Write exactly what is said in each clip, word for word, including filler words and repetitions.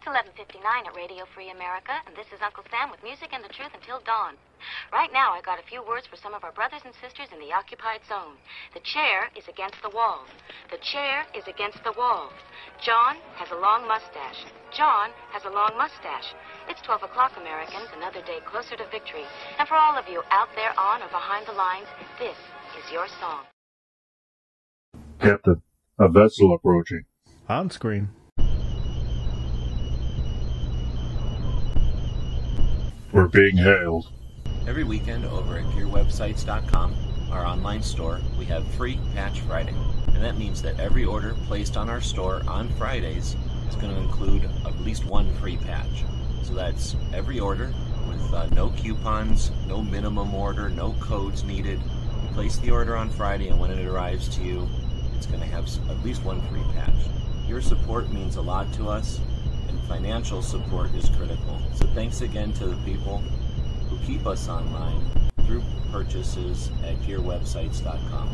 It's eleven fifty-nine at Radio Free America, and this is Uncle Sam with music and the truth until dawn. Right now, I got a few words for some of our brothers and sisters in the occupied zone. The chair is against the wall. The chair is against the wall. John has a long mustache. John has a long mustache. It's twelve o'clock, Americans, another day closer to victory. And for all of you out there on or behind the lines, this is your song. Captain, a vessel approaching. On screen. We're being hailed. Every weekend over at gear websites dot com, our online store, we have free Patch Friday. And that means that every order placed on our store on Fridays is going to include at least one free patch. So that's every order with uh, no coupons, no minimum order, no codes needed. You place the order on Friday, and when it arrives to you, it's going to have at least one free patch. Your support means a lot to us, and financial support is critical. So thanks again to the people who keep us online through purchases at gear websites dot com.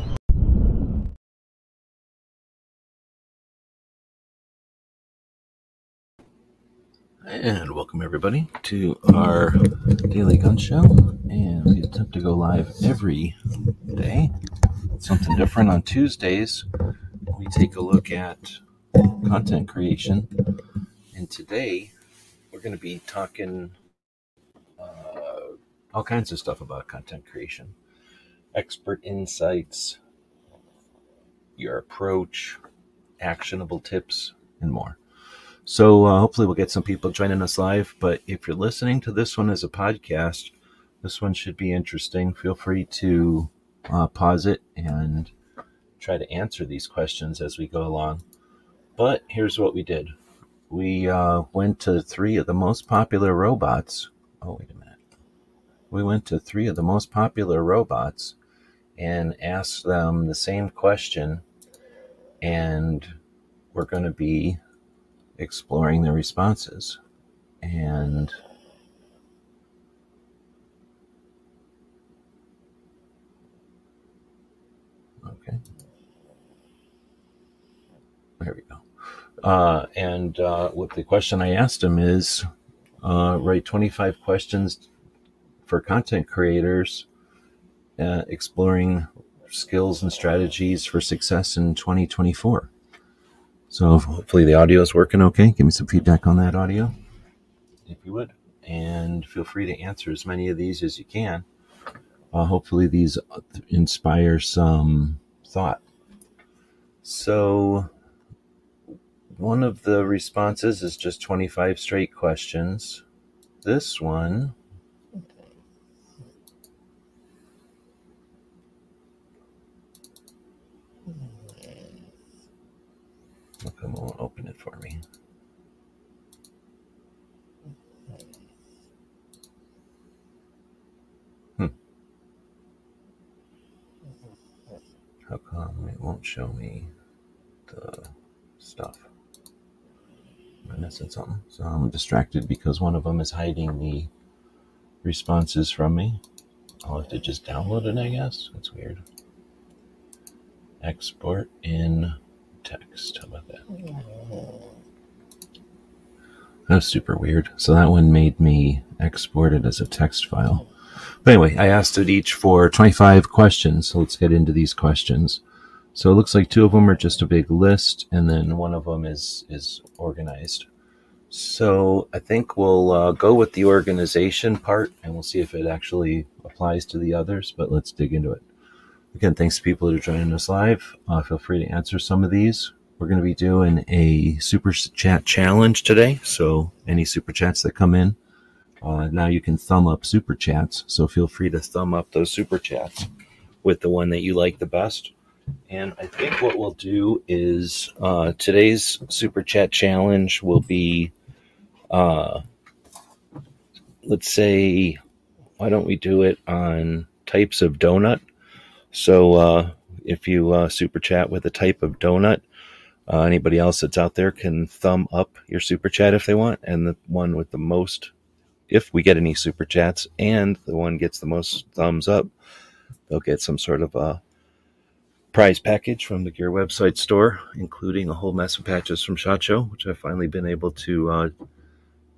And welcome everybody to our daily gun show, and we attempt to go live every day. Something different on Tuesdays. We take a look at content creation, and today we're going to be talking uh, all kinds of stuff about content creation, expert insights, your approach, actionable tips, and more. So uh, hopefully we'll get some people joining us live, but if you're listening to this one as a podcast, this one should be interesting. Feel free to uh, pause it and try to answer these questions as we go along. But here's what we did. We uh, went to three of the most popular robots. Oh, wait a minute. We went to three of the most popular robots and asked them the same question, and we're going to be exploring their responses. And okay, there we go. Uh, and uh, what the question I asked him is, uh, write twenty-five questions for content creators, uh, exploring skills and strategies for success in twenty twenty-four. So hopefully the audio is working okay. Give me some feedback on that audio, if you would. And feel free to answer as many of these as you can. Uh, hopefully these inspire some thought. So one of the responses is just twenty-five straight questions. This one How come it won't open it for me? Hmm. How come it won't show me the stuff? Am I missing something? So I'm distracted because one of them is hiding the responses from me. I'll have to just download it, I guess. That's weird. Export in text. How about that? That was super weird. So that one made me export it as a text file. But anyway, I asked it each for twenty-five questions. So let's get into these questions. So it looks like two of them are just a big list, and then one of them is is organized. So I think we'll uh, go with the organization part, and we'll see if it actually applies to the others. But let's dig into it. Again, thanks to people that are joining us live. Uh, feel free to answer some of these. We're going to be doing a super chat challenge today. So any super chats that come in, uh, now you can thumb up super chats. So feel free to thumb up those super chats with the one that you like the best. And I think what we'll do is uh, today's super chat challenge will be, uh, let's say, why don't we do it on types of donut? So uh, if you uh, super chat with a type of donut, uh, anybody else that's out there can thumb up your super chat if they want. And the one with the most, if we get any super chats, and the one gets the most thumbs up, they'll get some sort of a prize package from the Gear website store, including a whole mess of patches from SHOT Show, which I've finally been able to uh,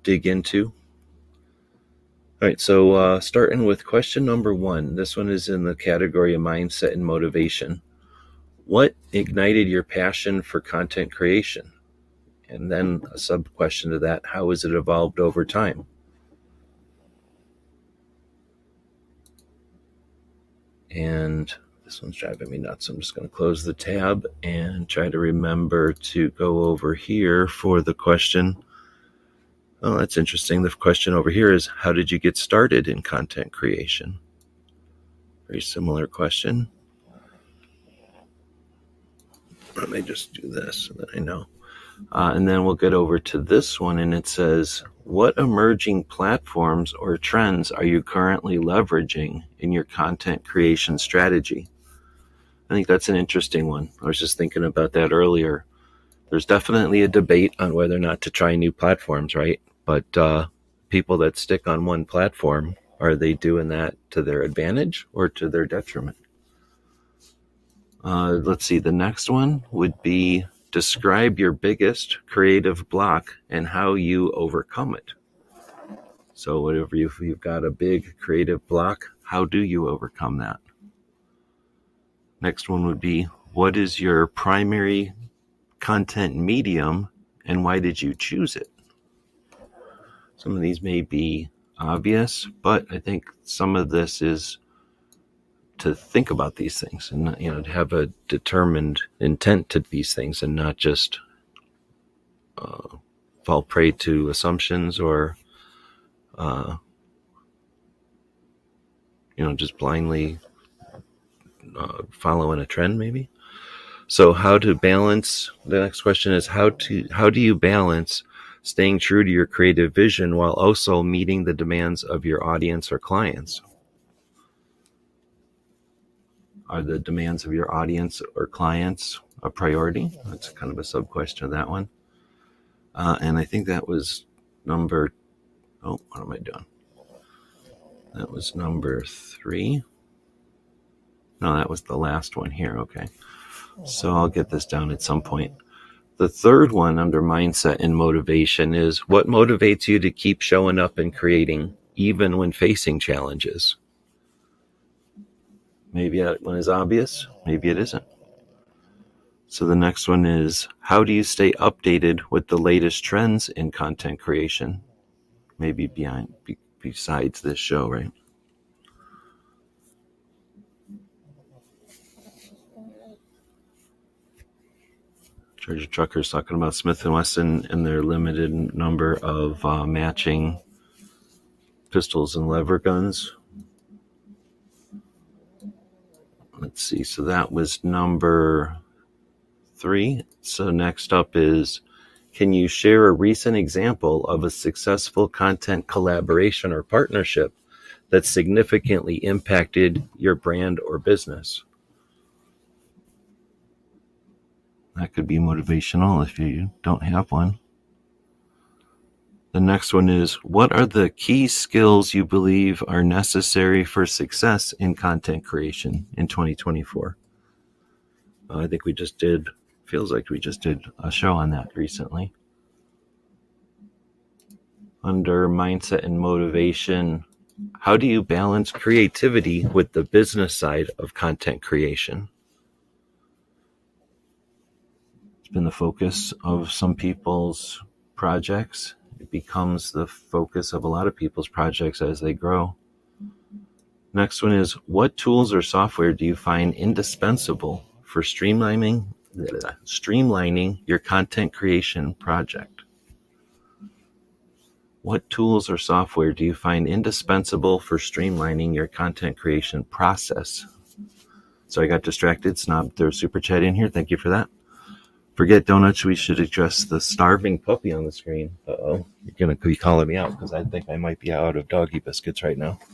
dig into. All right, so uh, starting with question number one. This one is in the category of mindset and motivation. What ignited your passion for content creation? And then a sub-question to that, how has it evolved over time? And this one's driving me nuts. I'm just going to close the tab and try to remember to go over here for the question. Oh, that's interesting. The question over here is, how did you get started in content creation? Very similar question. Let me just do this so that I know. Uh, and then we'll get over to this one, and it says, what emerging platforms or trends are you currently leveraging in your content creation strategy? I think that's an interesting one. I was just thinking about that earlier. There's definitely a debate on whether or not to try new platforms, right? But uh, people that stick on one platform, are they doing that to their advantage or to their detriment? Uh, let's see. The next one would be, describe your biggest creative block and how you overcome it. So whatever you've, you've got a big creative block, how do you overcome that? Next one would be, what is your primary content medium and why did you choose it? Some of these may be obvious, but I think some of this is to think about these things and not, you know, to have a determined intent to these things and not just uh, fall prey to assumptions or, uh, you know, just blindly uh, following a trend maybe. So how to balance, the next question is how to, how do you balance staying true to your creative vision while also meeting the demands of your audience or clients? Are the demands of your audience or clients a priority? That's kind of a sub-question of that one. Uh, and I think that was number, oh, what am I doing? That was number three. No, that was the last one here. Okay. So I'll get this down at some point. The third one under mindset and motivation is, what motivates you to keep showing up and creating even when facing challenges? Maybe that one is obvious, maybe it isn't. So the next one is, how do you stay updated with the latest trends in content creation? Maybe behind, be, besides this show, right? Treasure Truckers talking about Smith and Wesson and their limited number of uh, matching pistols and lever guns. Let's see, so that was number three. So next up is, can you share a recent example of a successful content collaboration or partnership that significantly impacted your brand or business? That could be motivational if you don't have one. The next one is, what are the key skills you believe are necessary for success in content creation in twenty twenty-four? Uh, I think we just did, feels like we just did a show on that recently. Under mindset and motivation, how do you balance creativity with the business side of content creation? It's been the focus of some people's projects. It becomes the focus of a lot of people's projects as they grow. Next one is, what tools or software do you find indispensable for streamlining, streamlining your content creation project? What tools or software do you find indispensable for streamlining your content creation process? So I got distracted, snobbed their super chat in here. Thank you for that. Forget donuts, we should address the starving puppy on the screen. Uh-oh, you're going to be calling me out because I think I might be out of doggy biscuits right now.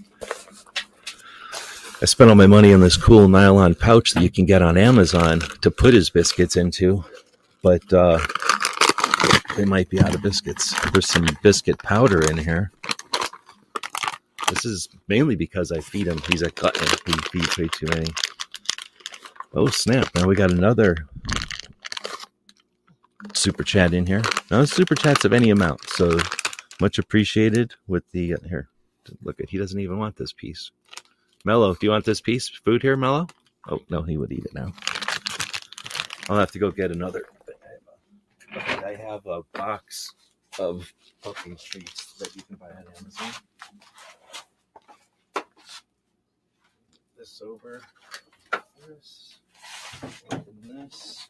I spent all my money on this cool nylon pouch that you can get on Amazon to put his biscuits into, but uh, they might be out of biscuits. There's some biscuit powder in here. This is mainly because I feed him. He's a glutton. He feeds way too many. Oh, snap. Now we got another super chat in here. Now, super chats of any amount, so much appreciated with the, uh, here, look at, he doesn't even want this piece. Mello, do you want this piece? Food here, Mello? Oh, no, he would eat it now. I'll have to go get another. I have a box of puppy treats that you can buy on Amazon. This over. This. Open this.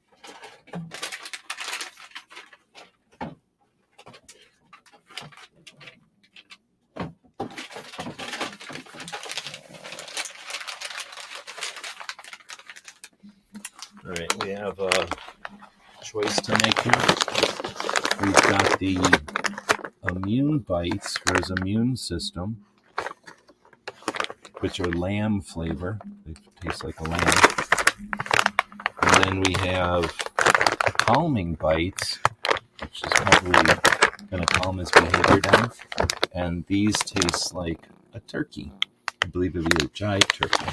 All right, we have a choice to make here. We've got the Immune Bites for his immune system, which are lamb flavor. They taste like a lamb. And then we have Calming Bites, which is probably going to calm his behavior down. And these taste like a turkey. I believe it would be a jive turkey.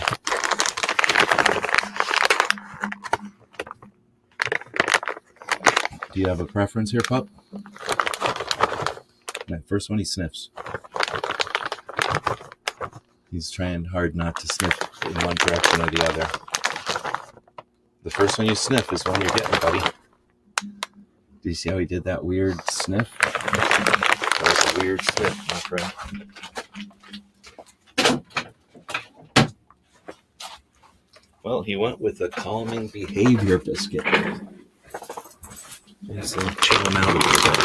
Do you have a preference here, pup? That first one he sniffs. He's trying hard not to sniff in one direction or the other. The first one you sniff is one you're getting, buddy. Do you see how he did that weird sniff? That was a weird sniff, my friend. Well, he went with a calming behavior biscuit. Just uh, chill him out a little bit.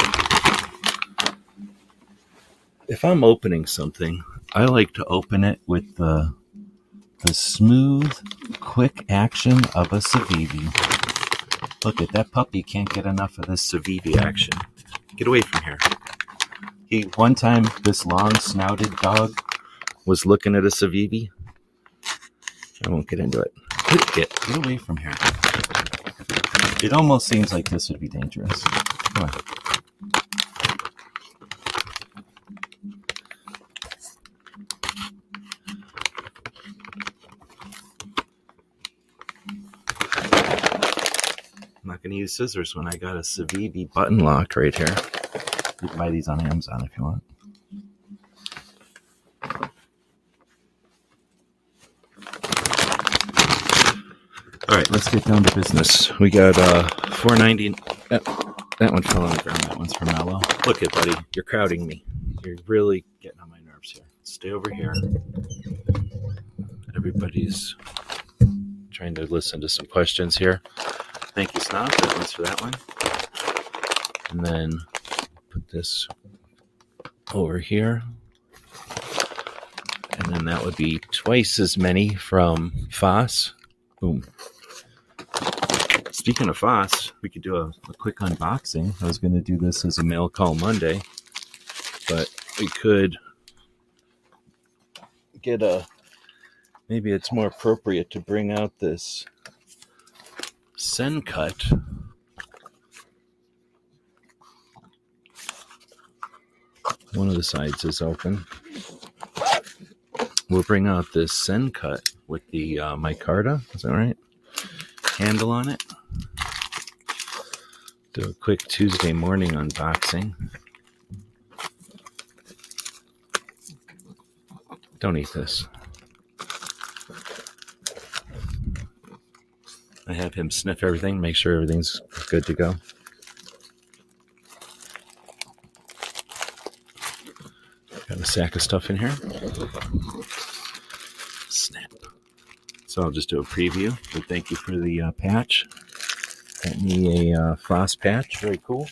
If I'm opening something, I like to open it with the, the smooth, quick action of a Civivi. Look at that puppy can't get enough of this Civivi action. Get away from here. He one time, this long-snouted dog was looking at a Civivi. I won't get into it. Get, get, get away from here. It almost seems like this would be dangerous. Come on. I'm not going to use scissors when I got a Civivi button lock right here. You can buy these on Amazon if you want. All right, let's get down to business. We got uh, four ninety. That, that one fell on the ground. That one's for Mello. Look it, buddy. You're crowding me. You're really getting on my nerves here. Stay over here. Everybody's trying to listen to some questions here. Thank you, Snob. That one's for that one. And then put this over here. And then that would be twice as many from Foss. Boom. Speaking of Foss, we could do a, a quick unboxing. I was going to do this as a mail call Monday, but we could get a, maybe it's more appropriate to bring out this Sencut. One of the sides is open. We'll bring out this Sencut with the uh, micarta, is that right? Handle on it. Do a quick Tuesday morning unboxing. Don't eat this. I have him sniff everything, make sure everything's good to go. Got a sack of stuff in here. Snap. So I'll just do a preview. But thank you for the uh, patch. Got me a uh, Foss patch. Very cool.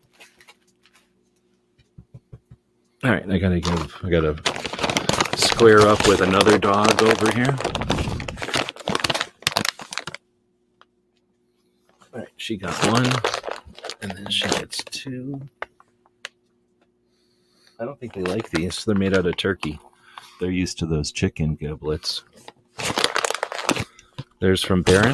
All right, I gotta give. I gotta square up with another dog over here. All right, she got one, and then she gets two. I don't think they like these. They're made out of turkey. They're used to those chicken giblets. There's from Baron.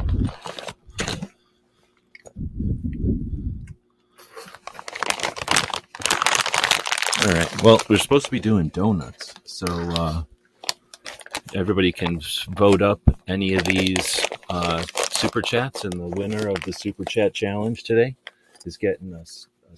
All right. Well, we're supposed to be doing donuts, so uh, everybody can vote up any of these uh, super chats, and the winner of the super chat challenge today is getting a, a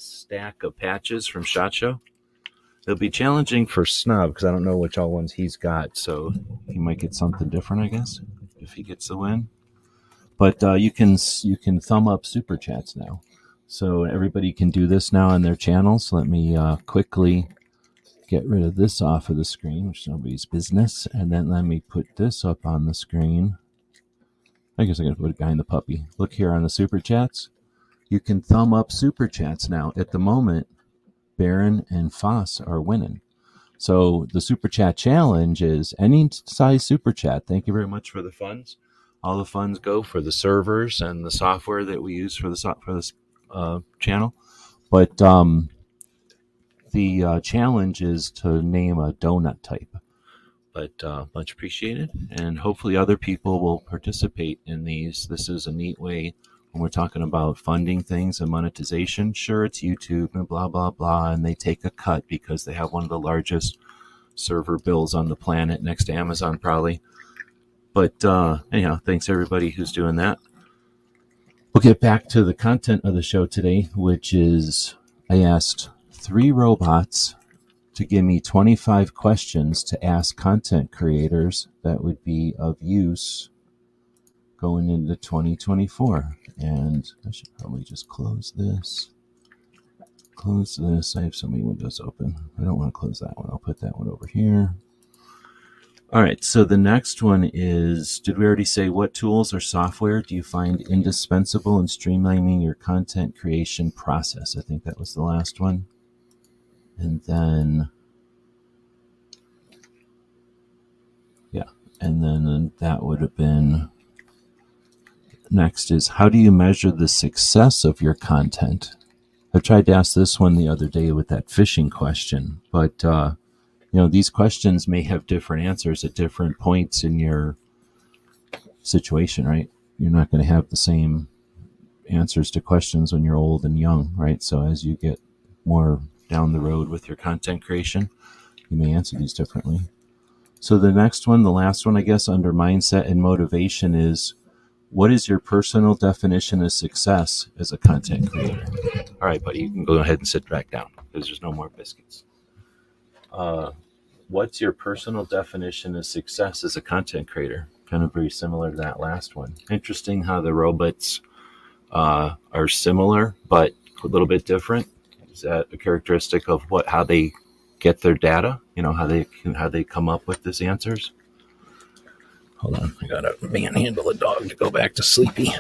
stack of patches from SHOT Show. It'll be challenging for Snub because I don't know which all ones he's got, so he might get something different, I guess, if he gets the win. But uh, you can you can thumb up super chats now, so everybody can do this now on their channels. Let me uh, quickly get rid of this off of the screen, which is nobody's business, and then let me put this up on the screen. I guess I can put it behind the puppy. Look here on the super chats. You can thumb up super chats now. At the moment, Baron and Foss are winning. So the super chat challenge is any size super chat. Thank you very much for the funds. All the funds go for the servers and the software that we use for the so- for this uh, channel. But um, the uh, challenge is to name a donut type. But uh, much appreciated, and hopefully other people will participate in these. This is a neat way when we're talking about funding things and monetization. Sure, it's YouTube and blah, blah, blah, and they take a cut because they have one of the largest server bills on the planet, next to Amazon probably. But uh, anyhow, thanks everybody who's doing that. We'll get back to the content of the show today, which is I asked three robots to give me twenty-five questions to ask content creators that would be of use going into twenty twenty-four. And I should probably just close this. Close this. I have so many windows open. I don't want to close that one. I'll put that one over here. All right, so the next one is, did we already say what tools or software do you find indispensable in streamlining your content creation process? I think that was the last one. And then, yeah, and then that would have been, next is, how do you measure the success of your content? I tried to ask this one the other day with that fishing question, but, uh, you know, these questions may have different answers at different points in your situation, right? You're not going to have the same answers to questions when you're old and young, right? So as you get more down the road with your content creation, you may answer these differently. So the next one, the last one, I guess, under mindset and motivation is, what is your personal definition of success as a content creator? All right, buddy, you can go ahead and sit back down because there's no more biscuits. Uh, what's your personal definition of success as a content creator? Kind of very similar to that last one. Interesting how the robots uh, are similar, but a little bit different. Is that a characteristic of what, how they get their data? You know, how they how they come up with these answers? Hold on, I gotta manhandle a dog to go back to sleepy.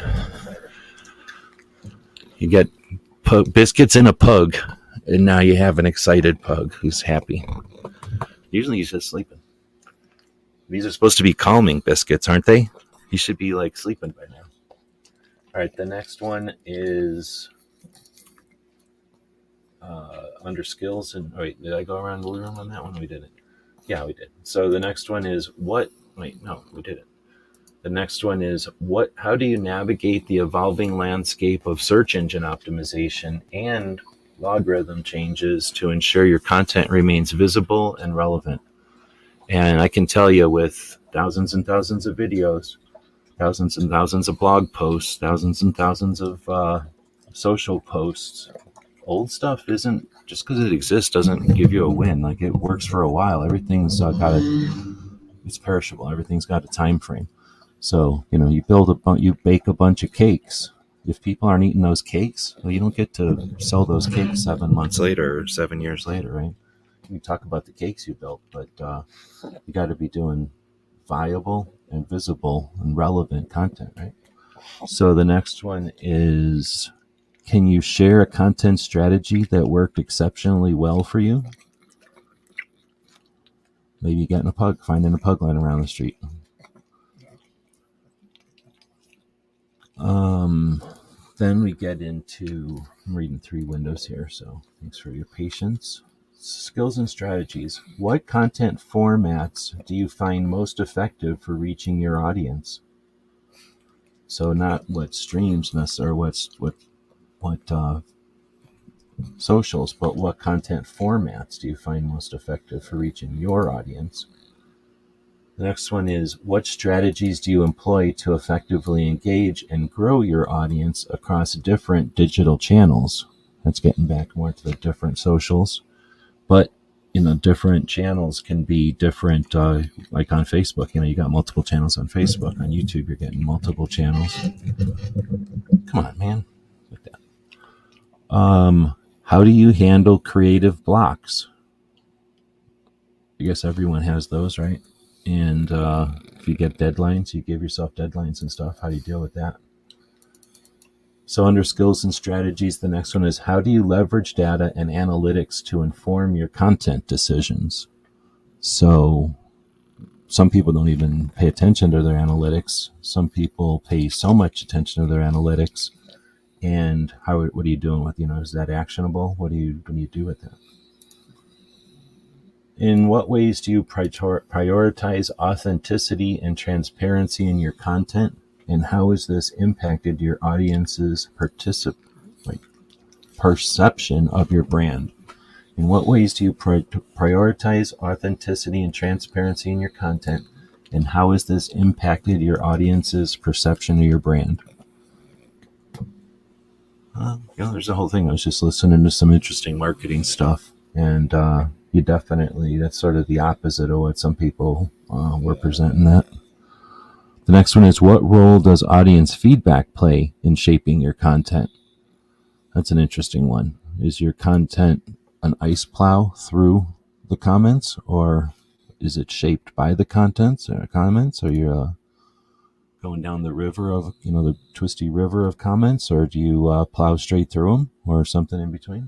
You get pug, biscuits in a pug, and now you have an excited pug who's happy. Usually he's just sleeping. These are supposed to be calming biscuits, aren't they? You should be like sleeping by now. All right, the next one is uh, under skills. And oh, wait, did I go around the room on that one? We didn't. Yeah, we did. So the next one is what? Wait, no, we didn't. The next one is what? How do you navigate the evolving landscape of search engine optimization and logarithm changes to ensure your content remains visible and relevant? And I can tell you, with thousands and thousands of videos, thousands and thousands of blog posts, thousands and thousands of uh, social posts, old stuff isn't, just because it exists doesn't give you a win. Like, it works for a while. Everything's uh, got a, it's perishable. Everything's got a time frame. So, you know, you build a bu- you bake a bunch of cakes. If people aren't eating those cakes, well, you don't get to sell those cakes seven months later or seven years later, right? You talk about the cakes you built, but uh, you got to be doing viable and visible and relevant content, right? So the next one is, can you share a content strategy that worked exceptionally well for you? Maybe getting a pug, finding a pug line around the street. Um, then we get into, I'm reading three windows here, so thanks for your patience. Skills and strategies. What content formats do you find most effective for reaching your audience? So not what streams necessarily, what's what what uh, socials, but what content formats do you find most effective for reaching your audience? The next one is, what strategies do you employ to effectively engage and grow your audience across different digital channels? That's getting back more to the different socials. But, you know, different channels can be different, uh, like on Facebook. You know, you got multiple channels on Facebook. On YouTube, you're getting multiple channels. Come on, man. Like that. Um, how do you handle creative blocks? I guess everyone has those, right? And uh, if you get deadlines, you give yourself deadlines and stuff. How do you deal with that? So under skills and strategies, the next one is how do you leverage data and analytics to inform your content decisions? So some people don't even pay attention to their analytics. Some people pay so much attention to their analytics. And how? What are you doing with, you know, is that actionable? What do you, what do you do with that? In what ways do you prior- prioritize authenticity and transparency in your content? And how has this impacted your audience's particip- like perception of your brand? In what ways do you pri- prioritize authenticity and transparency in your content? And how has this impacted your audience's perception of your brand? Uh, you know, there's a whole thing. I was just listening to some interesting marketing stuff. And uh, you definitely, that's sort of the opposite of what some people uh, were presenting that. The next one is, what role does audience feedback play in shaping your content? That's an interesting one. Is your content an ice plow through the comments, or is it shaped by the contents or comments? Or you're uh, going down the river of, you know, the twisty river of comments, or do you uh, plow straight through them, or something in between?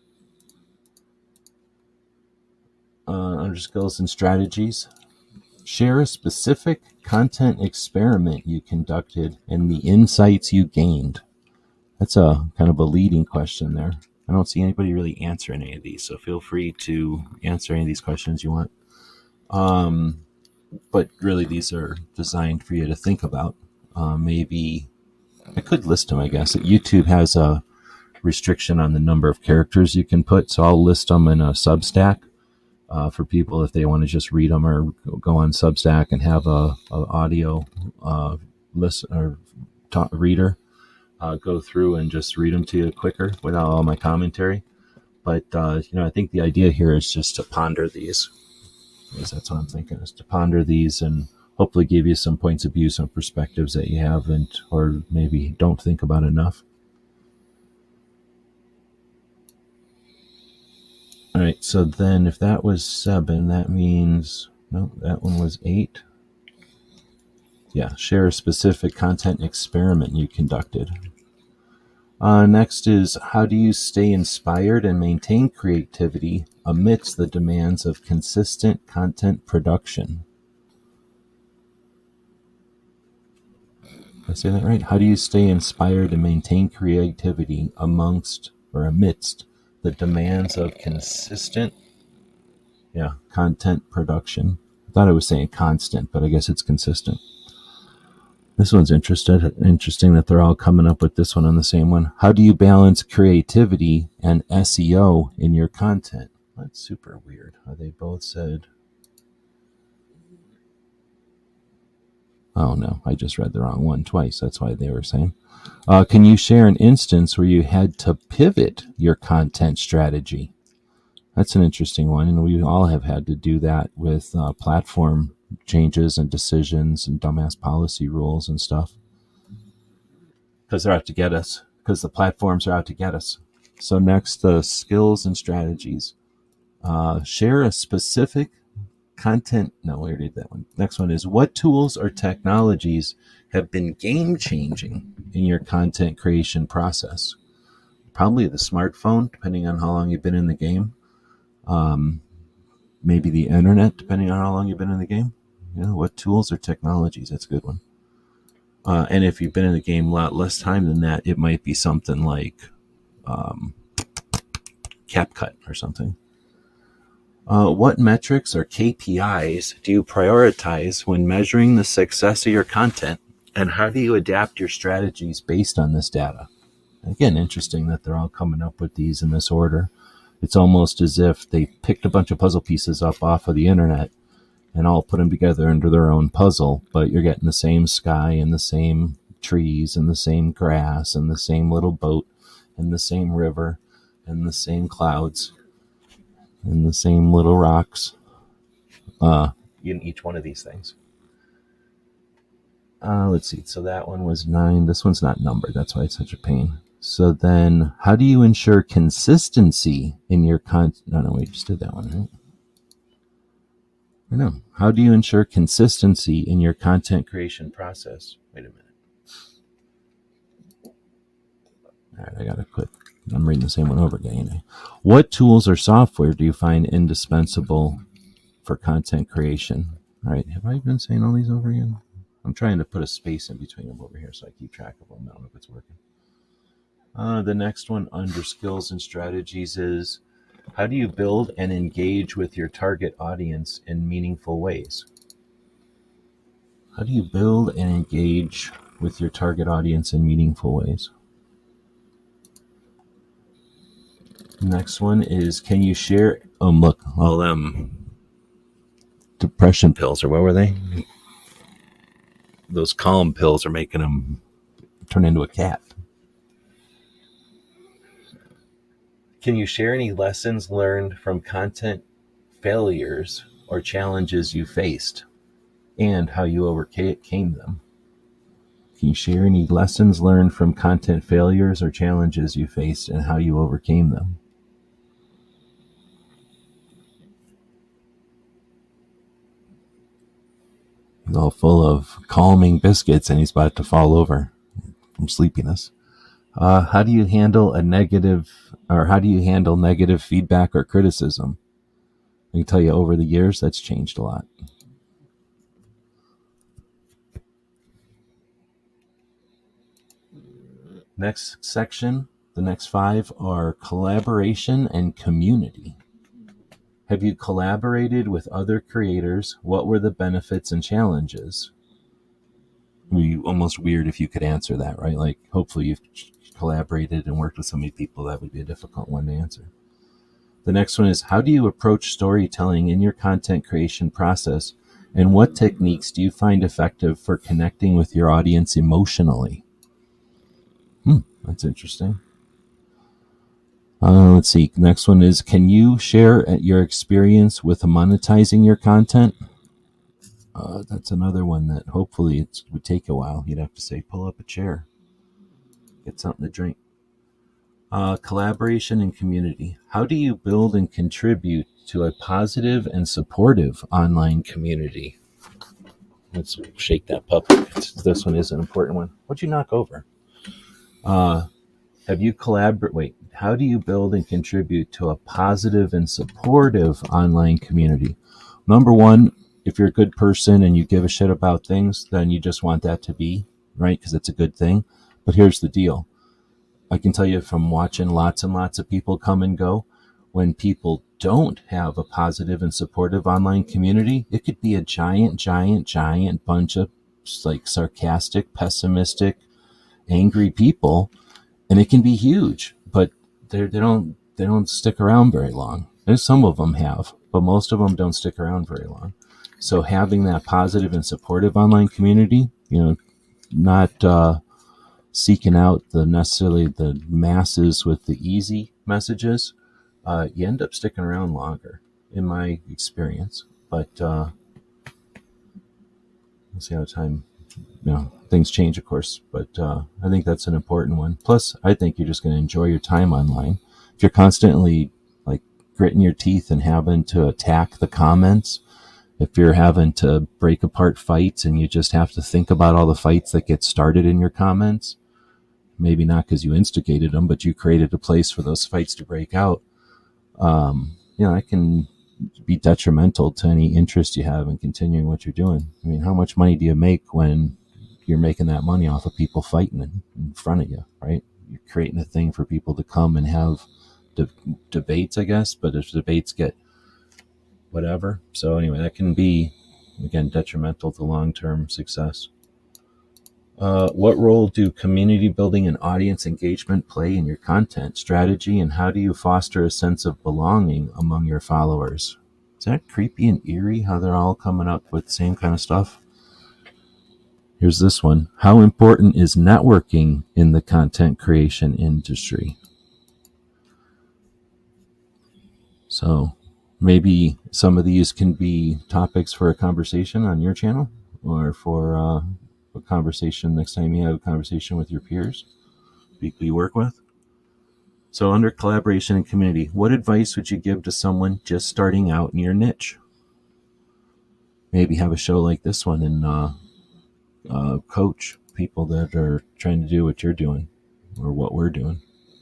Uh, under skills and strategies, share a specific content experiment you conducted and the insights you gained. That's a kind of a leading question there. I don't see anybody really answering any of these, so feel free to answer any of these questions you want. Um, but really, these are designed for you to think about. Uh, maybe I could list them, I guess. YouTube has a restriction on the number of characters you can put, so I'll list them in a Substack. Uh, for people if they want to just read them, or go on Substack and have a, a audio uh, listen or talk, reader uh, go through and just read them to you quicker without all my commentary. But uh, you know, I think the idea here is just to ponder these. Because that's what I'm thinking, is to ponder these and hopefully give you some points of view, some perspectives that you haven't or maybe don't think about enough. All right, so then if that was seven, that means, no, that one was eight. Yeah, share a specific content experiment you conducted. Uh, next is, how do you stay inspired and maintain creativity amidst the demands of consistent content production? Did I say that right? How do you stay inspired and maintain creativity amongst or amidst the demands of consistent, yeah, content production? I thought I was saying constant, but I guess it's consistent. This one's interested, interesting that they're all coming up with this one on the same one. How do you balance creativity and S E O in your content? That's super weird. Are they both said? Oh no, I just read the wrong one twice. That's why they were saying. Uh, can you share an instance where you had to pivot your content strategy? That's an interesting one, and we all have had to do that with uh, platform changes and decisions and dumbass policy rules and stuff. Because they're out to get us. Because the platforms are out to get us. So next, the skills and strategies. Uh, share a specific content. No, we already did that one. Next one is, what tools or technologies have been game-changing in your content creation process? Probably the smartphone, depending on how long you've been in the game. Um, maybe the internet, depending on how long you've been in the game. You know, what tools or technologies? That's a good one. Uh, and if you've been in the game a lot less time than that, it might be something like um, CapCut or something. Uh, what metrics or K P Is do you prioritize when measuring the success of your content, and how do you adapt your strategies based on this data? Again, interesting that they're all coming up with these in this order. It's almost as if they picked a bunch of puzzle pieces up off of the internet and all put them together into their own puzzle, but you're getting the same sky and the same trees and the same grass and the same little boat and the same river. and the same clouds and the same little rocks uh, in each one of these things. Uh, let's see. So that one was nine. This one's not numbered. That's why it's such a pain. So then how do you ensure consistency in your content? No, no, we just did that one, right? I know. How do you ensure consistency in your content creation process? Wait a minute. All right, I got to quit. I'm reading the same one over again. You know. What tools or software do you find indispensable for content creation? All right, have I been saying all these over again? I'm trying to put a space in between them over here so I keep track of them. I don't know if it's working. Uh, the next one under skills and strategies is, how do you build and engage with your target audience in meaningful ways? How do you build and engage with your target audience in meaningful ways? Next one is, can you share, oh, look, all them depression pills, or what were they? Those calm pills are making them turn into a cat. Can you share any lessons learned from content failures or challenges you faced and how you overcame them? Can you share any lessons learned from content failures or challenges you faced and how you overcame them? He's all full of calming biscuits and he's about to fall over from sleepiness. Uh, how do you handle a negative, or how do you handle negative feedback or criticism? I can tell you over the years, that's changed a lot. Next section, the next five are collaboration and community. Have you collaborated with other creators? What were the benefits and challenges? It would be almost weird if you could answer that, right? Like, hopefully you've collaborated and worked with so many people. That would be a difficult one to answer. The next one is, how do you approach storytelling in your content creation process? And what techniques do you find effective for connecting with your audience emotionally? Hmm, that's interesting. Uh, let's see. Next one is, can you share your experience with monetizing your content? Uh, that's another one that hopefully it would take a while. You'd have to say, pull up a chair, get something to drink. Uh, collaboration and community. How do you build and contribute to a positive and supportive online community? Let's shake that puppy. This one is an important one. What'd you knock over? Uh, have you collaborate? Wait. How do you build and contribute to a positive and supportive online community? Number one, if you're a good person and you give a shit about things, then you just want that to be, right? Because it's a good thing. But here's the deal. I can tell you from watching lots and lots of people come and go, when people don't have a positive and supportive online community, it could be a giant, giant, giant bunch of like sarcastic, pessimistic, angry people, and it can be huge, but They they don't they don't stick around very long. There's some of them have, but most of them don't stick around very long. So having that positive and supportive online community, you know, not uh, seeking out the necessarily the masses with the easy messages, uh, you end up sticking around longer, in my experience. But uh, let's see how time. You know, things change, of course, but uh, I think that's an important one. Plus, I think you're just going to enjoy your time online. If you're constantly like gritting your teeth and having to attack the comments, if you're having to break apart fights and you just have to think about all the fights that get started in your comments, maybe not because you instigated them, but you created a place for those fights to break out, um, you know, that can be detrimental to any interest you have in continuing what you're doing. I mean, how much money do you make when you're making that money off of people fighting in, in front of you, right? You're creating a thing for people to come and have de- debates, I guess, but if debates get whatever. So anyway, that can be, again, detrimental to long-term success. Uh, what role do community building and audience engagement play in your content strategy, and how do you foster a sense of belonging among your followers? Is that creepy and eerie how they're all coming up with the same kind of stuff? Here's this one. How important is networking in the content creation industry? So maybe some of these can be topics for a conversation on your channel, or for uh, a conversation next time you have a conversation with your peers, people you work with. So under collaboration and community, what advice would you give to someone just starting out in your niche? Maybe have a show like this one and uh, uh, coach people that are trying to do what you're doing or what we're doing.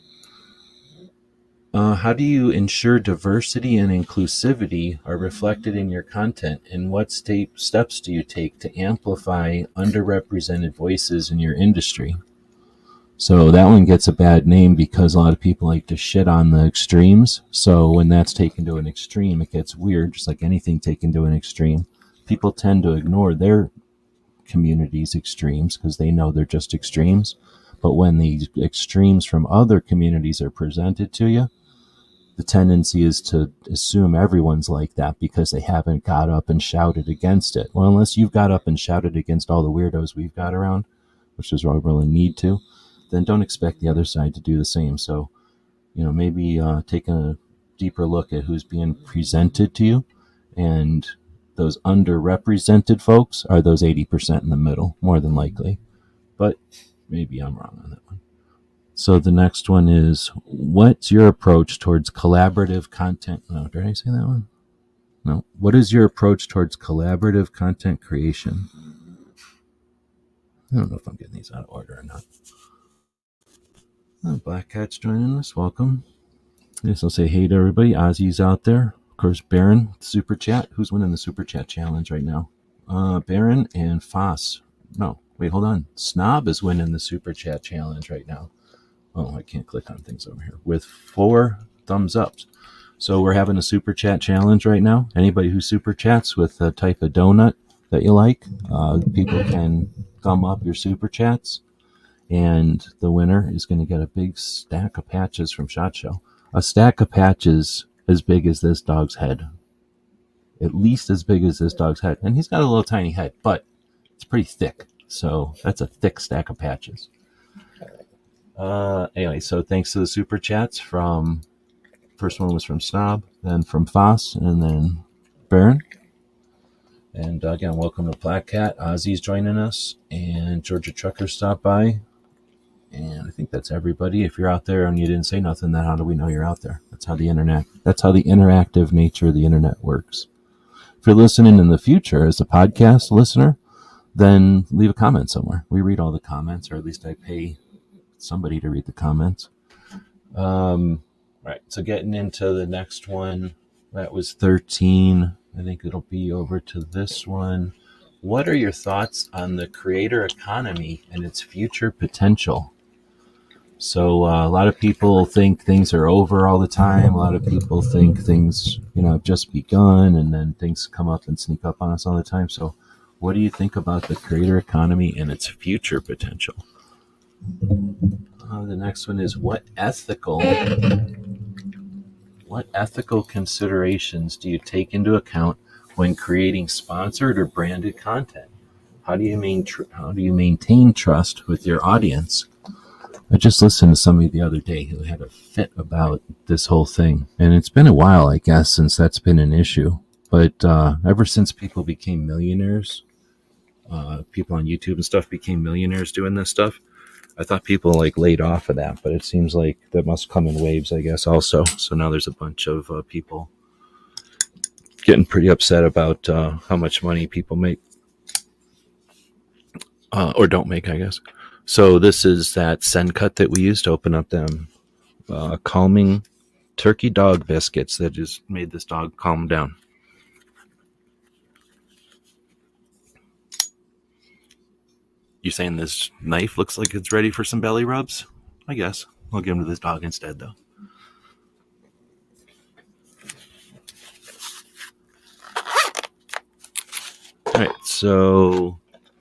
Uh, how do you ensure diversity and inclusivity are reflected in your content? And what sta- steps do you take to amplify underrepresented voices in your industry? So that one gets a bad name because a lot of people like to shit on the extremes. So when that's taken to an extreme, it gets weird, just like anything taken to an extreme. People tend to ignore their community's extremes because they know they're just extremes. But when the extremes from other communities are presented to you, the tendency is to assume everyone's like that because they haven't got up and shouted against it. Well, unless you've got up and shouted against all the weirdos we've got around, which is why we really need to, then don't expect the other side to do the same. So, you know, maybe uh, take a deeper look at who's being presented to you, and those underrepresented folks are those eighty percent in the middle, more than likely. But maybe I'm wrong on that one. So the next one is, what's your approach towards collaborative content? No, did I say that one? No. What is your approach towards collaborative content creation? I don't know if I'm getting these out of order or not. Oh, Black Cat's joining us. Welcome. I guess I'll say hey to everybody. Ozzy's out there. Of course, Baron, Super Chat. Who's winning the Super Chat challenge right now? Uh, Baron and Foss. No, wait, hold on. Snob is winning the Super Chat challenge right now. Oh, I can't click on things over here. With four thumbs ups. So we're having a Super Chat challenge right now. Anybody who Super Chats with a type of donut that you like, uh, people can thumb up your Super Chats. And the winner is going to get a big stack of patches from SHOT Show. A stack of patches as big as this dog's head. At least as big as this dog's head. And he's got a little tiny head, but it's pretty thick. So that's a thick stack of patches. Uh, anyway, so thanks to the Super Chats from, first one was from Snob, then from Foss, and then Baron. And uh, again, welcome to Black Cat. Ozzy's joining us, and Georgia Trucker stopped by. And I think that's everybody. If you're out there and you didn't say nothing, then how do we know you're out there? That's how the internet, that's how the interactive nature of the internet works. If you're listening in the future as a podcast listener, then leave a comment somewhere. We read all the comments, or at least I pay somebody to read the comments. Um, right. So getting into the next one, that was thirteen. I think it'll be over to this one. What are your thoughts on the creator economy and its future potential? So uh, a lot of people think things are over all the time. A lot of people think things, you know, have just begun, and then things come up and sneak up on us all the time. So what do you think about the creator economy and its future potential? Uh, the next one is, what ethical, what ethical considerations do you take into account when creating sponsored or branded content? How do you main tr- how do you maintain trust with your audience? I just listened to somebody the other day who had a fit about this whole thing, and it's been a while, I guess, since that's been an issue. But uh, ever since people became millionaires, uh, people on YouTube and stuff became millionaires doing this stuff, I thought people like laid off of that, but it seems like that must come in waves, I guess, also. So now there's a bunch of uh, people getting pretty upset about uh, how much money people make, uh, or don't make, I guess. So this is that Sencut that we used to open up them uh, calming turkey dog biscuits that just made this dog calm down. You saying this knife looks like it's ready for some belly rubs? I guess. I'll give him to this dog instead, though. All right, so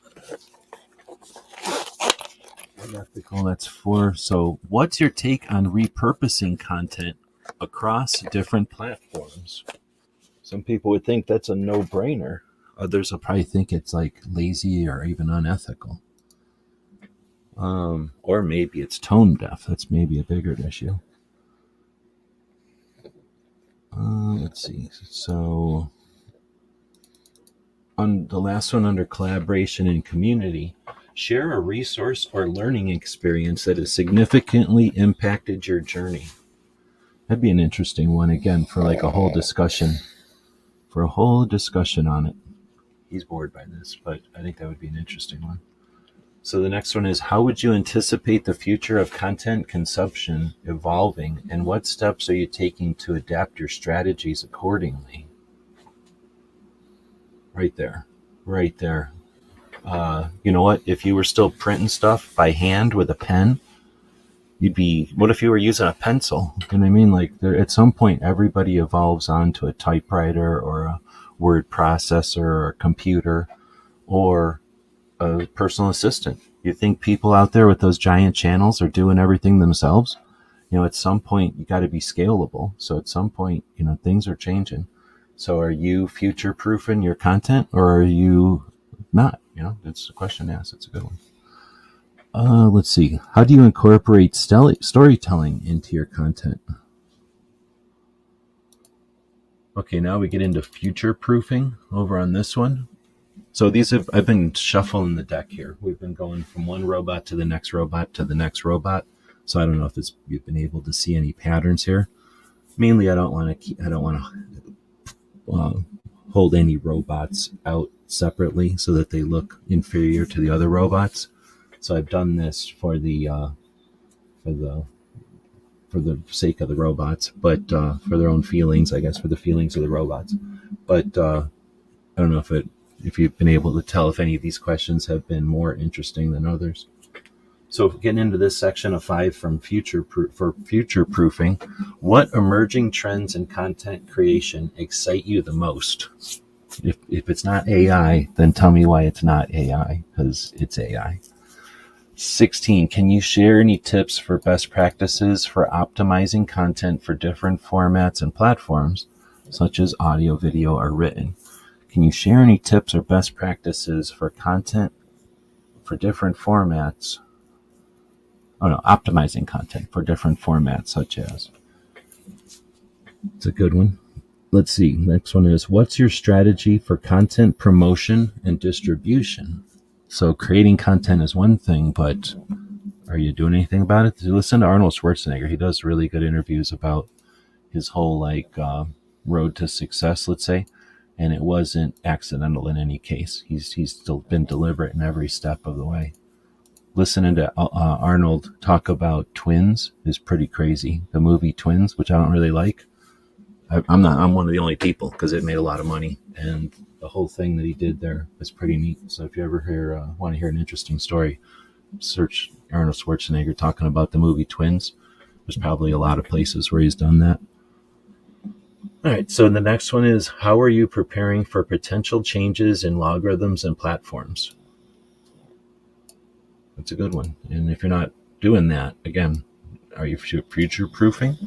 ethical, that's four. So what's your take on repurposing content across different platforms? Some people would think that's a no-brainer. Others will probably think it's like lazy or even unethical. Um, or maybe it's tone deaf. That's maybe a bigger issue. Uh, let's see. So on the last one under collaboration and community, share a resource or learning experience that has significantly impacted your journey. That'd be an interesting one, again, for like a whole discussion, for a whole discussion on it. He's bored by this, but I think that would be an interesting one. So the next one is, how would you anticipate the future of content consumption evolving, and what steps are you taking to adapt your strategies accordingly? Right there, right there. Uh, you know what? If you were still printing stuff by hand with a pen, you'd be, what if you were using a pencil? You know what I mean? Like there, at some point, everybody evolves onto a typewriter or a word processor or a computer or a personal assistant. You think people out there with those giant channels are doing everything themselves? You know, at some point, you got to be scalable. So at some point, you know, things are changing. So are you future-proofing your content, or are you not? You know, it's a question to ask. It's a good one. Uh, let's see. How do you incorporate stel- storytelling into your content? Okay, now we get into future-proofing over on this one. So these have, I've been shuffling the deck here. We've been going from one robot to the next robot to the next robot. So I don't know if it's, you've been able to see any patterns here. Mainly, I don't want to keep, I don't want to uh, hold any robots out separately so that they look inferior to the other robots. So I've done this for the uh, for the for the sake of the robots, but uh, for their own feelings, I guess, for the feelings of the robots. But uh, I don't know if it if you've been able to tell if any of these questions have been more interesting than others. So getting into this section of five from future pro- for future proofing, what emerging trends in content creation excite you the most? If if it's not A I, then tell me why it's not A I, because it's A I. sixteen, can you share any tips for best practices for optimizing content for different formats and platforms, such as audio, video, or written? Can you share any tips or best practices for content for different formats? Oh no, optimizing content for different formats, such as. It's a good one. Let's see. Next one is, what's your strategy for content promotion and distribution? So creating content is one thing, but are you doing anything about it? Listen to Arnold Schwarzenegger. He does really good interviews about his whole like uh, road to success, let's say. And it wasn't accidental in any case. He's he's still been deliberate in every step of the way. Listening to uh, Arnold talk about Twins is pretty crazy. The movie Twins, which I don't really like. I, I'm not. I'm one of the only people because it made a lot of money, and the whole thing that he did there is pretty neat. So if you ever hear uh, want to hear an interesting story, search Arnold Schwarzenegger talking about the movie Twins. There's probably a lot of places where he's done that. All right, so the next one is, how are you preparing for potential changes in logarithms and platforms? That's a good one. And if you're not doing that, again, are you future-proofing?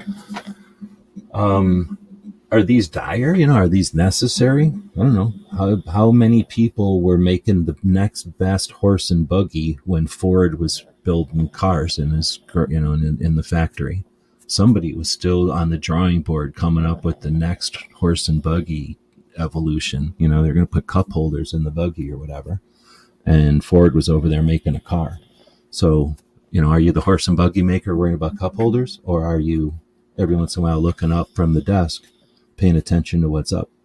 Um, are these dire? You know, are these necessary? I don't know. How how many people were making the next best horse and buggy when Ford was building cars in his, you know, in, in the factory? Somebody was still on the drawing board coming up with the next horse and buggy evolution. You know, they're going to put cup holders in the buggy or whatever. And Ford was over there making a car. So, you know, are you the horse and buggy maker worrying about cup holders? Or are you every once in a while looking up from the desk, paying attention to what's up?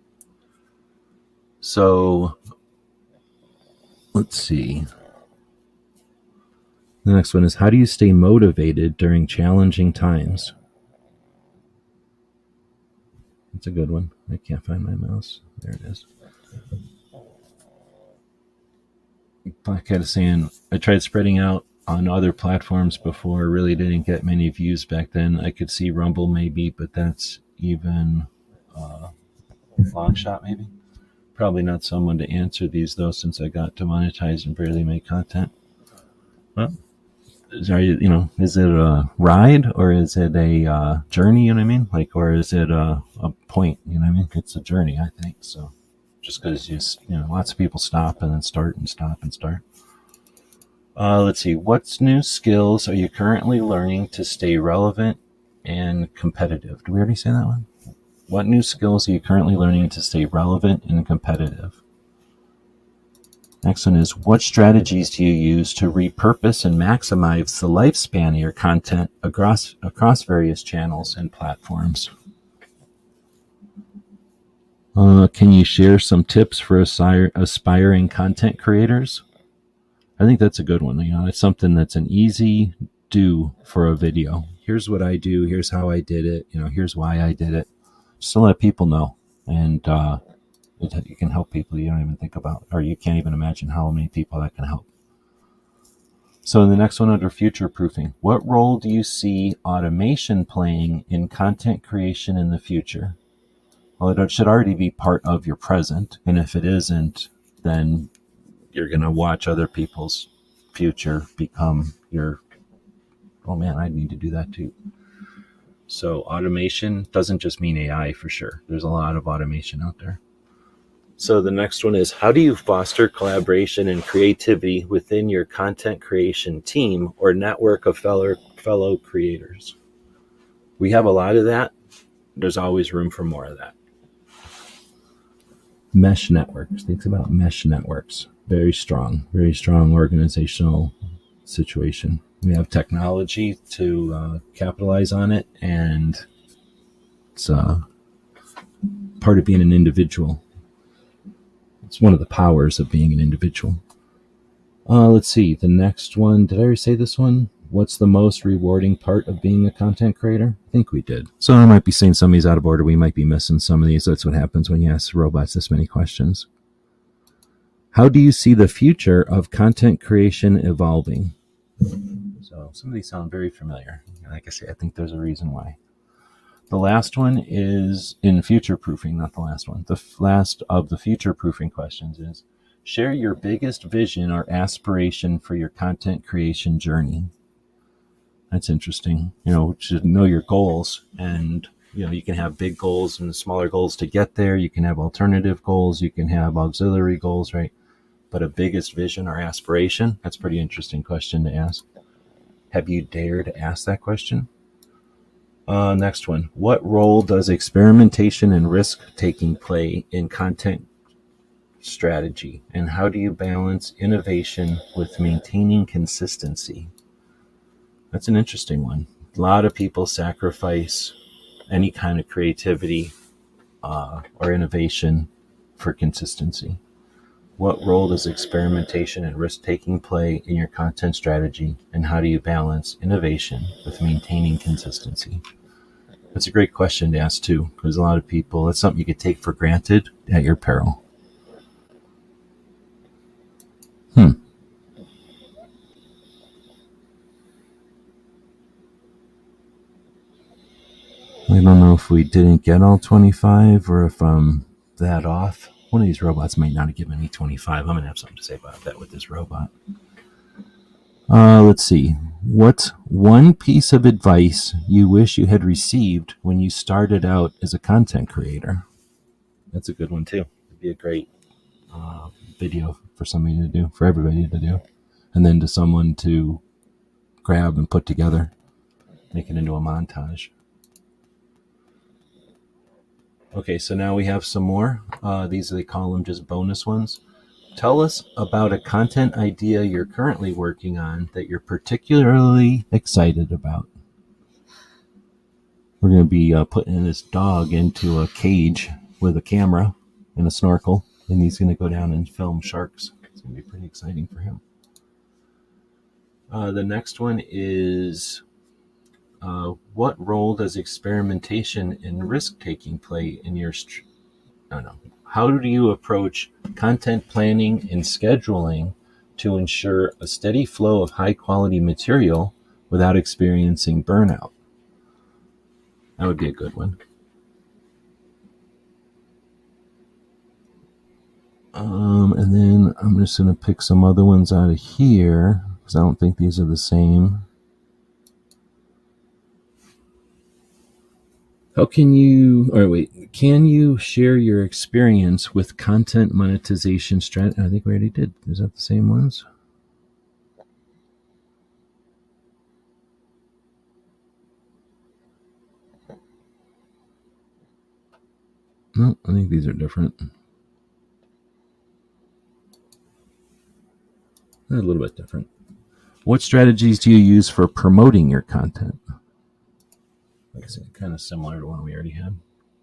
So, let's see. The next one is, how do you stay motivated during challenging times? That's a good one. I can't find my mouse. There it is. Blackhead is saying, I tried spreading out on other platforms before, really didn't get many views back then. I could see Rumble maybe, but that's even uh, long shot maybe. Probably not someone to answer these though, since I got to monetize and barely make content. Well, are you, you know, is it a ride or is it a uh, journey? You know what I mean? Like, or is it a, a point? You know what I mean? It's a journey, I think. So, just because you, you know, lots of people stop and then start and stop and start. Uh, let's see. What new skills are you currently learning to stay relevant and competitive? Did we already say that one? What new skills are you currently learning to stay relevant and competitive? Next one is, what strategies do you use to repurpose and maximize the lifespan of your content across, across various channels and platforms? Uh, can you share some tips for asir- aspiring content creators? I think that's a good one. You know, it's something that's an easy do for a video. Here's what I do. Here's how I did it. You know, here's why I did it. Just to let people know. And, uh, it, you can help people you don't even think about, or you can't even imagine how many people that can help. So the next one under future proofing, what role do you see automation playing in content creation in the future? Well, it should already be part of your present. And if it isn't, then you're going to watch other people's future become your, oh man, I need to do that too. So automation doesn't just mean A I for sure. There's a lot of automation out there. So the next one is, how do you foster collaboration and creativity within your content creation team or network of fellow, fellow creators? We have a lot of that. There's always room for more of that. Mesh networks. Think about mesh networks. Very strong, very strong organizational situation. We have technology to uh, capitalize on it, and it's uh, part of being an individual. It's one of the powers of being an individual. Uh, let's see, the next one. Did I already say this one? What's the most rewarding part of being a content creator? I think we did. So I might be saying some of these out of order. We might be missing some of these. That's what happens when you ask robots this many questions. How do you see the future of content creation evolving? So some of these sound very familiar. Like I say, I think there's a reason why. The last one is in future proofing, not the last one. The last of the future proofing questions is, share your biggest vision or aspiration for your content creation journey. That's interesting. You know, to know your goals, and you know, you can have big goals and smaller goals to get there. You can have alternative goals. You can have auxiliary goals, right? But a biggest vision or aspiration, that's a pretty interesting question to ask. Have you dared to ask that question? Uh, next one. What role does experimentation and risk-taking play in content strategy? And how do you balance innovation with maintaining consistency? That's an interesting one. A lot of people sacrifice any kind of creativity uh, or innovation for consistency. What role does experimentation and risk-taking play in your content strategy, and how do you balance innovation with maintaining consistency? That's a great question to ask too, because a lot of people, that's something you could take for granted at your peril. Hmm. I don't know if we didn't get all twenty-five or if I'm that off. One of these robots might not have given me twenty-five. I'm going to have something to say about that with this robot. Uh, let's see. What's one piece of advice you wish you had received when you started out as a content creator? That's a good one too. It'd be a great uh, video for somebody to do, for everybody to do, and then to someone to grab and put together, make it into a montage. Okay, so now we have some more. Uh, these, they call them just bonus ones. Tell us about a content idea you're currently working on that you're particularly excited about. We're going to be uh, putting this dog into a cage with a camera and a snorkel, and he's going to go down and film sharks. It's going to be pretty exciting for him. Uh, the next one is... Uh, what role does experimentation and risk-taking play in your... St- I don't know. How do you approach content planning and scheduling to ensure a steady flow of high-quality material without experiencing burnout? That would be a good one. Um, and then I'm just going to pick some other ones out of here because I don't think these are the same. How can you, or wait, can you share your experience with content monetization strategy? I think we already did. Is that the same ones? No, I think these are different. They're a little bit different. What strategies do you use for promoting your content? Like I said, kind of similar to one we already had.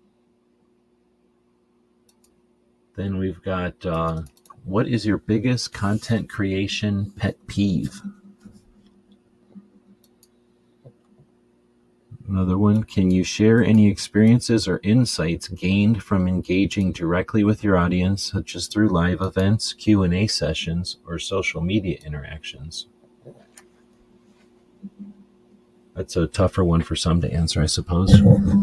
Then we've got, uh, what is your biggest content creation pet peeve? Another one, can you share any experiences or insights gained from engaging directly with your audience, such as through live events, Q and A sessions, or social media interactions? That's a tougher one for some to answer, I suppose.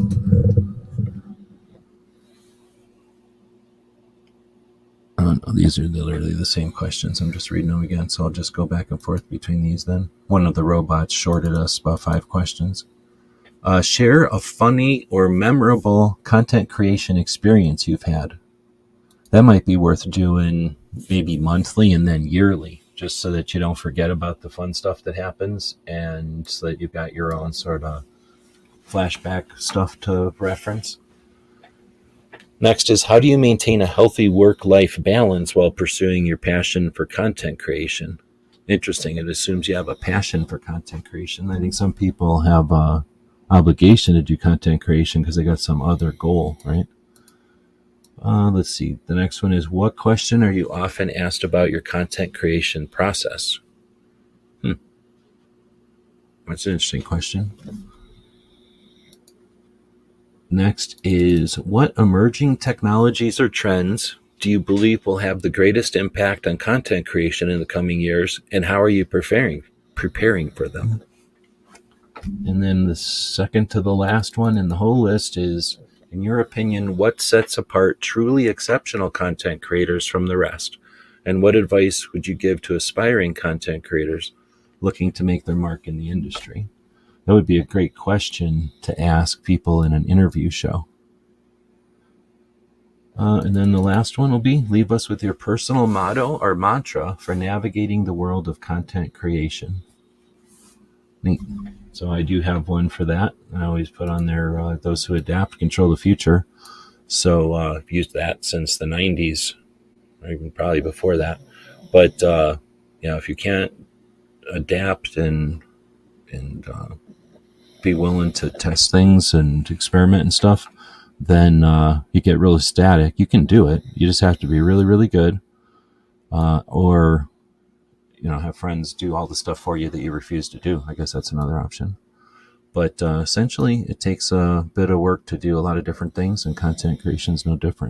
Oh, no, these are literally the same questions. I'm just reading them again, so I'll just go back and forth between these then. One of the robots shorted us about five questions. Uh, share a funny or memorable content creation experience you've had. That might be worth doing maybe monthly and then yearly, just so that you don't forget about the fun stuff that happens and so that you've got your own sort of flashback stuff to reference. Next is, how do you maintain a healthy work-life balance while pursuing your passion for content creation? Interesting. It assumes you have a passion for content creation. I think some people have a obligation to do content creation because they got some other goal, right? Uh, let's see. The next one is, what question are you often asked about your content creation process? Hmm. That's an interesting question. Next is, what emerging technologies or trends do you believe will have the greatest impact on content creation in the coming years, and how are you preparing preparing for them? And then the second to the last one in the whole list is, in your opinion, what sets apart truly exceptional content creators from the rest? And what advice would you give to aspiring content creators looking to make their mark in the industry? That would be a great question to ask people in an interview show. Uh, and then the last one will be, leave us with your personal motto or mantra for navigating the world of content creation. Neat. So I do have one for that. I always put on there, uh, those who adapt control the future. So uh, I've used that since the nineties, or even probably before that. But, uh, you know, if you can't adapt and, and uh, be willing to test things and experiment and stuff, then uh, you get really static. You can do it. You just have to be really, really good. Uh, or... you know, have friends do all the stuff for you that you refuse to do. I guess that's another option. But uh, essentially, it takes a bit of work to do a lot of different things, and content creation is no different.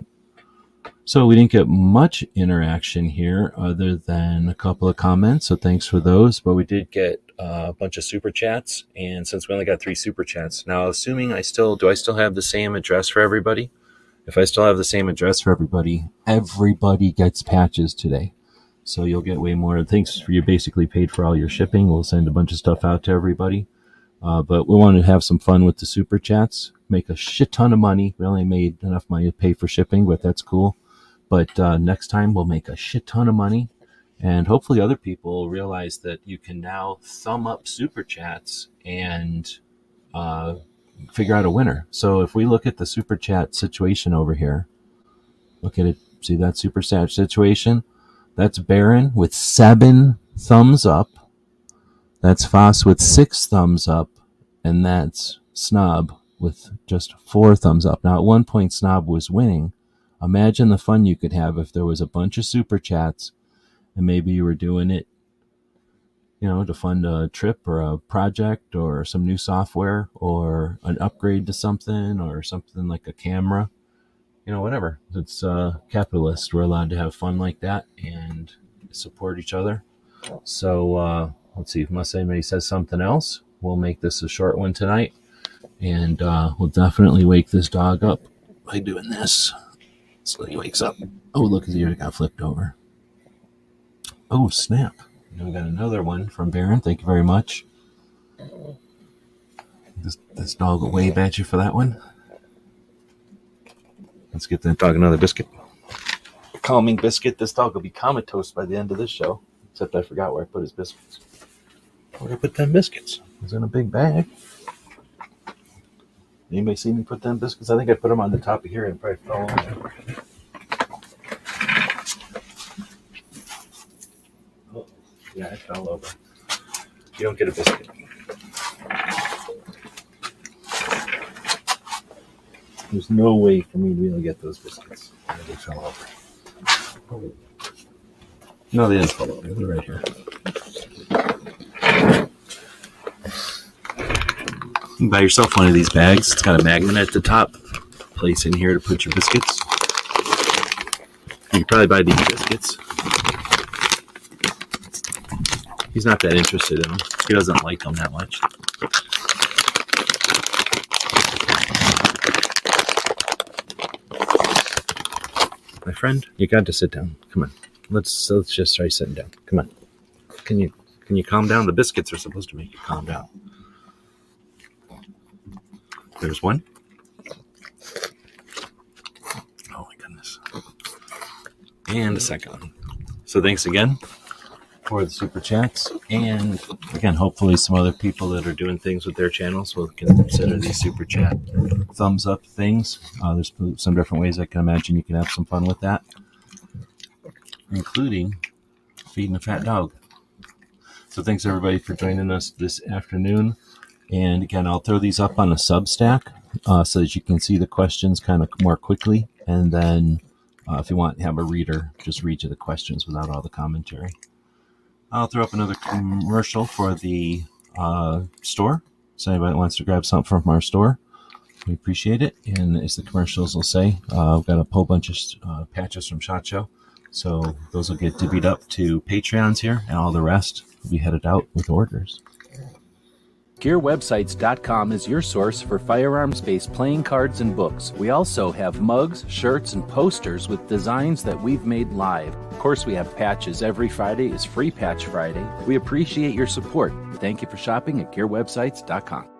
So we didn't get much interaction here other than a couple of comments, so thanks for those. But we did get uh, a bunch of super chats, and since we only got three super chats, now assuming I still, do I still have the same address for everybody? If I still have the same address for everybody, everybody gets patches today. So you'll get way more. Thanks for, you basically paid for all your shipping. We'll send a bunch of stuff out to everybody. Uh, but we want to have some fun with the super chats, make a shit ton of money. We only made enough money to pay for shipping, but that's cool. But uh, next time we'll make a shit ton of money. And hopefully other people realize that you can now thumb up super chats and uh, figure out a winner. So if we look at the super chat situation over here, look at it. See that super chat situation? That's Baron with seven thumbs up. That's Foss with six thumbs up. And that's Snob with just four thumbs up. Now, at one point, Snob was winning. Imagine the fun you could have if there was a bunch of super chats and maybe you were doing it, you know, to fund a trip or a project or some new software or an upgrade to something or something like a camera. You know, whatever. It's uh, capitalist. We're allowed to have fun like that and support each other. So uh, let's see. Unless anybody says something else, we'll make this a short one tonight. And uh, we'll definitely wake this dog up by doing this. So he wakes up. Oh, look, his ear got flipped over. Oh, snap. And we got another one from Baron. Thank you very much. This, this dog will wave at you for that one. Let's get that dog another biscuit. Calming biscuit. This dog will be comatose by the end of this show. Except I forgot where I put his biscuits. Where did I put them biscuits? It was in a big bag. Anybody see me put them biscuits? I think I put them on the top of here and probably fell over. Oh, yeah, I fell over. You don't get a biscuit. There's no way for me to be able to get those biscuits. They fell over. No, they didn't fall over. They're right here. You can buy yourself one of these bags. It's got a magnet at the top. Place in here to put your biscuits. You can probably buy these biscuits. He's not that interested in them. He doesn't like them that much. My friend, you got to sit down. Come on. Let's let's just try sitting down. Come on. Can you can you calm down? The biscuits are supposed to make you calm down. There's one. Oh my goodness. And a second one. So thanks again for the super chats. And again, hopefully some other people that are doing things with their channels will consider these super chat thumbs up things. Uh, there's some different ways I can imagine you can have some fun with that, including feeding a fat dog. So thanks everybody for joining us this afternoon. And again, I'll throw these up on a Substack uh, so that you can see the questions kind of more quickly. And then uh, if you want to have a reader, just read you the questions without all the commentary. I'll throw up another commercial for the uh, store. So anybody that wants to grab something from our store, we appreciate it. And as the commercials will say, uh, I've got a whole bunch of uh, patches from SHOT Show. So those will get divvied up to Patreons here, and all the rest will be headed out with orders. Gear Websites dot com is your source for firearms-based playing cards and books. We also have mugs, shirts, and posters with designs that we've made live. Of course, we have patches. Every Friday is Free Patch Friday. We appreciate your support. Thank you for shopping at Gear Websites dot com.